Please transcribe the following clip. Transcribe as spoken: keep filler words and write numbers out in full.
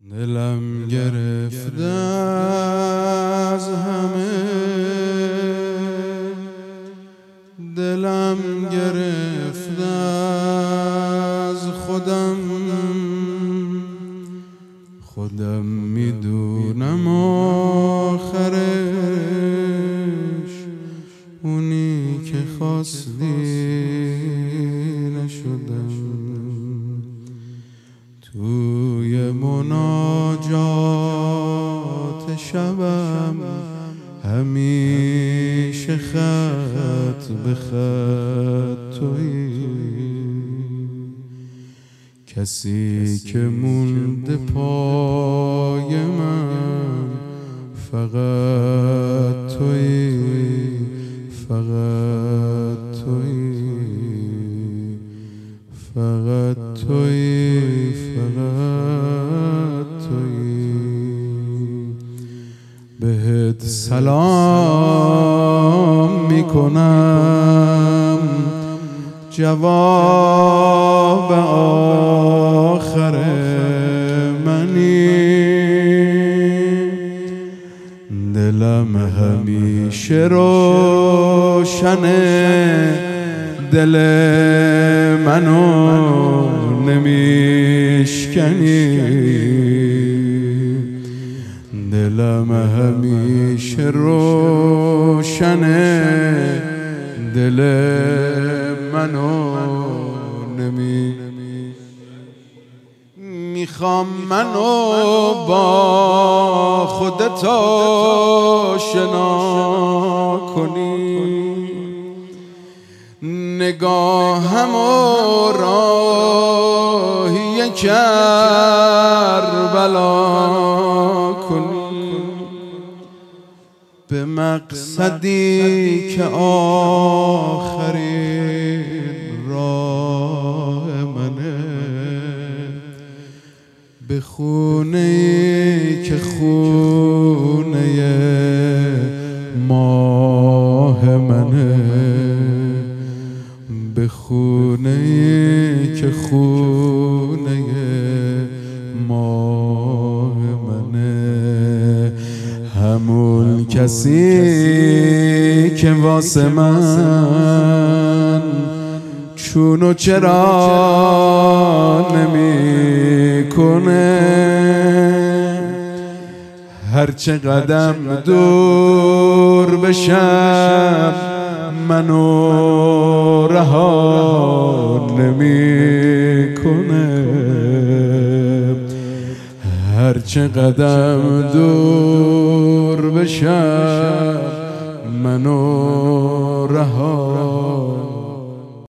دلم گرفته از همه، دلم گرفته از خودم، خودم میدونم آخرش اونی که خواستی نشدم. توی مناجات شبم همیشه خط به خط تویی، کسی که مونده پای من فقط تویی، فقط تویی، فقط تویی، فقط تویی. بهت سلام میکنم، جواب آخر منی، دلم همیشه روشنه، دل منو نمیشکنی، دلم همیشه روشنه، دل منو نمی میخوام منو با خودت آشنا کنی، نگاهم و راهی کربلا کنی، به مقصدی که آخرین راه منه، به خونه‌ای که خونه ماه منه، به خونه‌ای که خونه ماه منه، همون کسی که واسه من چون و چرا نمی کنه، هرچه قدم دور بشم منو رها نمی کنه، هرچه قدم دور بشم منو رها